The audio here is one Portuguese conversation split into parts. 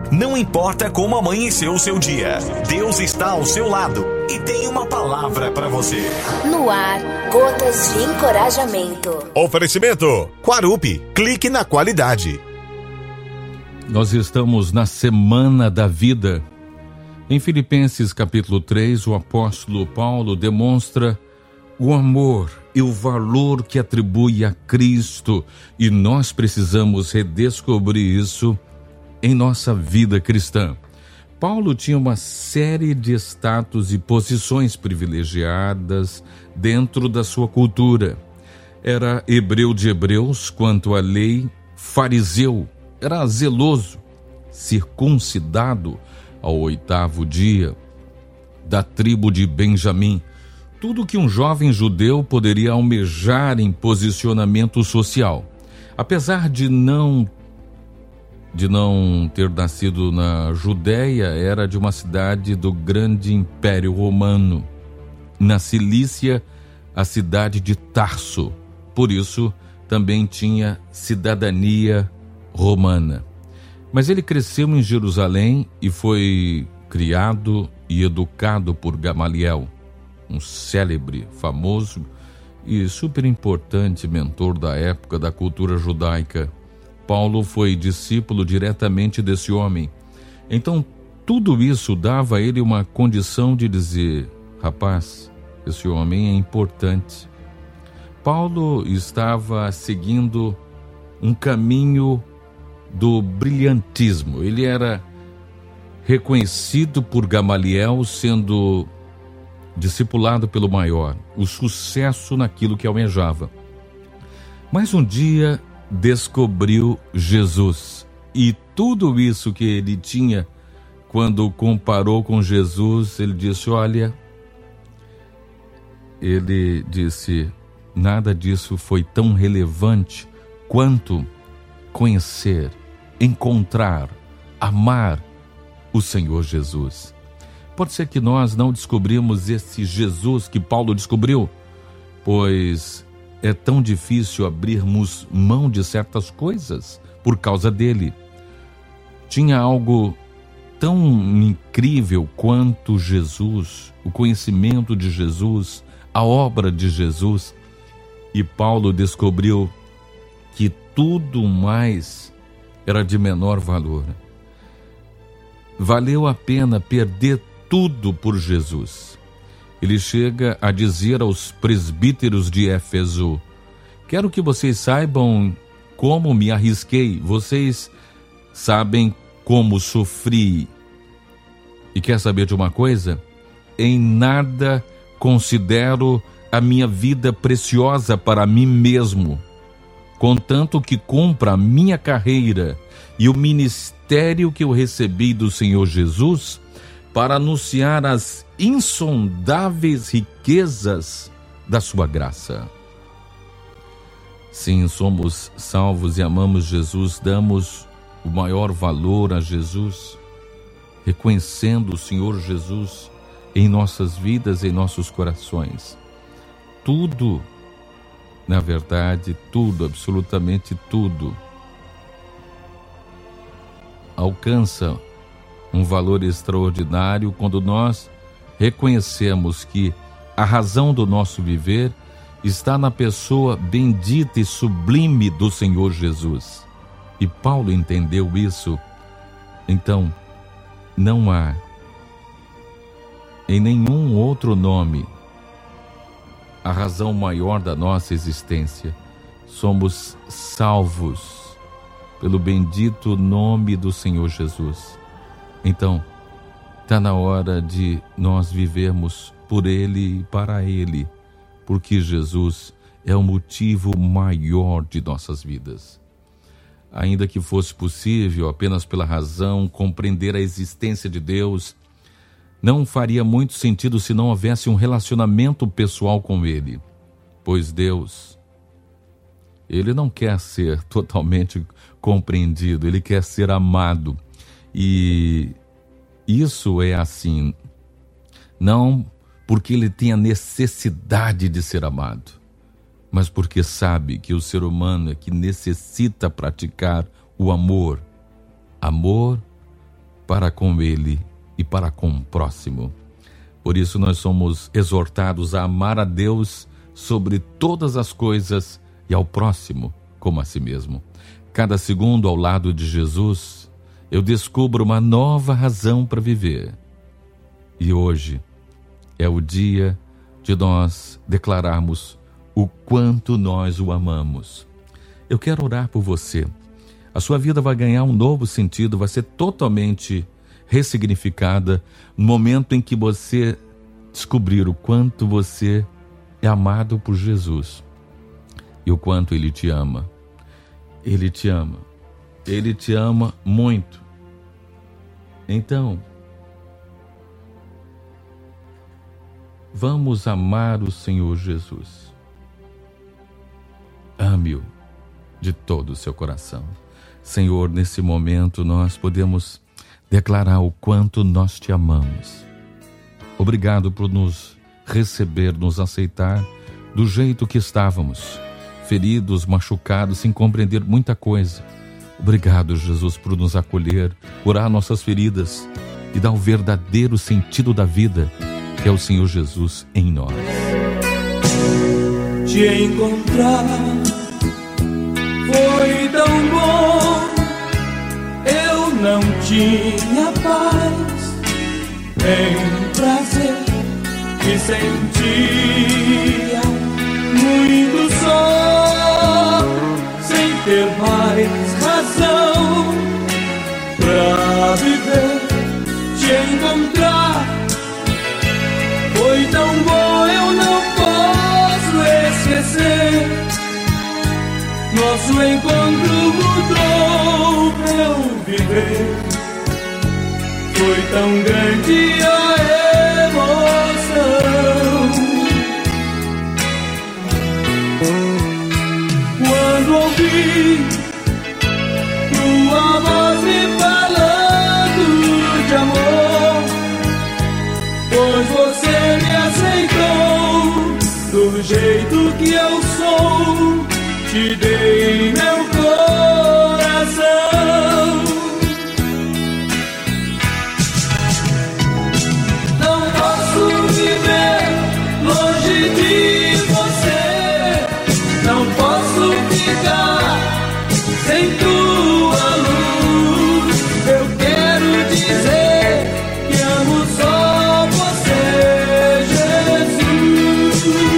Não importa como amanheceu o seu dia, Deus está ao seu lado e tem uma palavra para você. No ar, Gotas de Encorajamento. Oferecimento Quarupi, clique na qualidade. Nós estamos na Semana da Vida. Em Filipenses capítulo 3, o apóstolo Paulo demonstra o amor e o valor que atribui a Cristo, e nós precisamos redescobrir isso em nossa vida cristã. Paulo tinha uma série de status e posições privilegiadas dentro da sua cultura. Era hebreu de hebreus quanto à lei, fariseu, era zeloso, circuncidado ao 8º dia, da tribo de Benjamim. Tudo que um jovem judeu poderia almejar em posicionamento social. Apesar de não ter nascido na Judéia, era de uma cidade do grande Império Romano. Na Cilícia, a cidade de Tarso. Por isso, também tinha cidadania romana. Mas ele cresceu em Jerusalém e foi criado e educado por Gamaliel, um célebre, famoso e super importante mentor da época da cultura judaica. Paulo foi discípulo diretamente desse homem. Então, tudo isso dava a ele uma condição de dizer: rapaz, esse homem é importante. Paulo estava seguindo um caminho do brilhantismo. Ele era reconhecido por Gamaliel, sendo discipulado pelo maior, o sucesso naquilo que almejava. Mas um dia descobriu Jesus, e tudo isso que ele tinha, quando comparou com Jesus, ele disse, nada disso foi tão relevante quanto conhecer, encontrar, amar o Senhor Jesus. Pode ser que nós não descobrimos esse Jesus que Paulo descobriu, pois é tão difícil abrirmos mão de certas coisas por causa dele. Tinha algo tão incrível quanto Jesus, o conhecimento de Jesus, a obra de Jesus, e Paulo descobriu que tudo mais era de menor valor. Valeu a pena perder tudo por Jesus. Ele chega a dizer aos presbíteros de Éfeso: quero que vocês saibam como me arrisquei, vocês sabem como sofri. E quer saber de uma coisa? Em nada considero a minha vida preciosa para mim mesmo, contanto que cumpra a minha carreira e o ministério que eu recebi do Senhor Jesus para anunciar as insondáveis riquezas da sua graça. Sim, somos salvos e amamos Jesus, damos o maior valor a Jesus, reconhecendo o Senhor Jesus em nossas vidas, em nossos corações. Tudo, na verdade, tudo, absolutamente tudo, alcança um valor extraordinário quando nós reconhecemos que a razão do nosso viver está na pessoa bendita e sublime do Senhor Jesus. E Paulo entendeu isso. Então, não há em nenhum outro nome a razão maior da nossa existência. Somos salvos pelo bendito nome do Senhor Jesus. Então, está na hora de nós vivermos por Ele e para Ele, porque Jesus é o motivo maior de nossas vidas. Ainda que fosse possível, apenas pela razão, compreender a existência de Deus, não faria muito sentido se não houvesse um relacionamento pessoal com Ele, pois Deus, Ele não quer ser totalmente compreendido, Ele quer ser amado. E isso é assim, não porque ele tem a necessidade de ser amado, mas porque sabe que o ser humano é que necessita praticar o amor. Amor para com Ele e para com o próximo. Por isso nós somos exortados a amar a Deus sobre todas as coisas e ao próximo como a si mesmo. Cada segundo ao lado de Jesus, eu descubro uma nova razão para viver. E hoje é o dia de nós declararmos o quanto nós o amamos. Eu quero orar por você. A sua vida vai ganhar um novo sentido, vai ser totalmente ressignificada no momento em que você descobrir o quanto você é amado por Jesus e o quanto Ele te ama. Ele te ama. Ele te ama muito. Então, vamos amar o Senhor Jesus. Ame-o de todo o seu coração. Senhor, nesse momento nós podemos declarar o quanto nós te amamos. Obrigado por nos receber, nos aceitar do jeito que estávamos, feridos, machucados, sem compreender muita coisa. Obrigado, Jesus, por nos acolher, curar nossas feridas e dar o verdadeiro sentido da vida, que é o Senhor Jesus em nós. Te encontrar foi tão bom, eu não tinha paz, nem prazer, me sentia muito só, sem ter mais razão pra viver. Te encontrar foi tão bom, eu não posso esquecer. Nosso encontro mudou meu viver. Foi tão grande a emoção quando ouvi tua voz me falando de amor, pois você me aceitou do jeito que eu sou. Te dei meu coração. Não posso viver longe de você, não posso ficar sem tua luz. Eu quero dizer que amo só você, Jesus.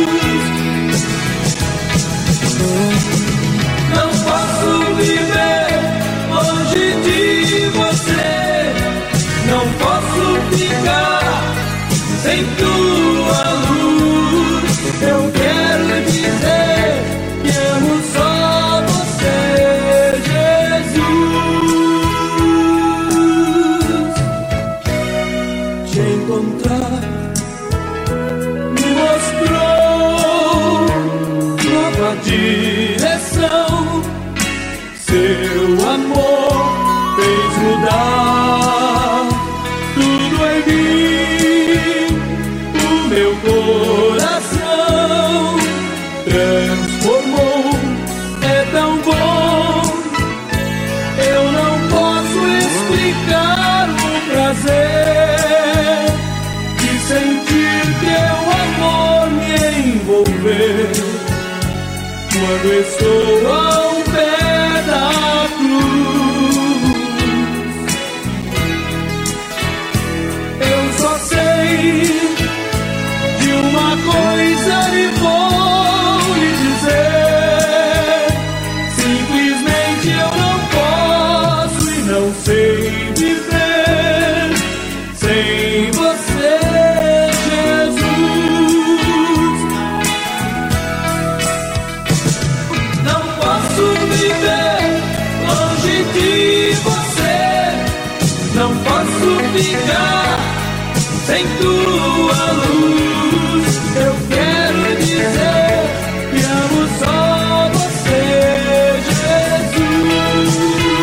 Não posso viver longe de você, não posso ficar sem tua luz. Eu quero dizer que amo só você, Jesus. Te encontrar me mostrou nova direção. Seu amor fez mudar tudo em mim. O meu coração transformou. É tão bom, eu não posso explicar o prazer de sentir teu amor me envolver quando estou ao pé da cruz. Eu só sei de uma coisa e vou lhe dizer: simplesmente eu não posso e não sei viver sem você, Jesus. Não posso viver longe de você, não posso ficar sem tua luz. Eu quero dizer que amo só você, Jesus.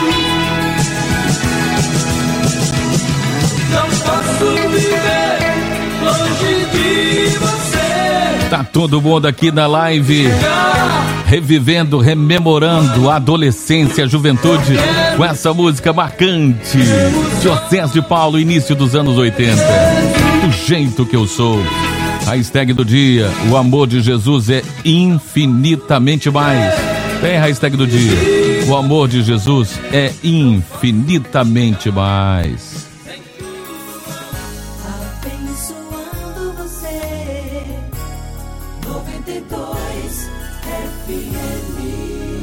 Não posso viver longe de você. Tá todo mundo aqui na live revivendo, rememorando a adolescência, a juventude. com essa música marcante. José de Paulo, início dos anos 80. Do jeito que eu sou. Hashtag do dia, o amor de Jesus é infinitamente mais. Tem hashtag do dia, o amor de Jesus é infinitamente mais. Abençoando você, 92 FM.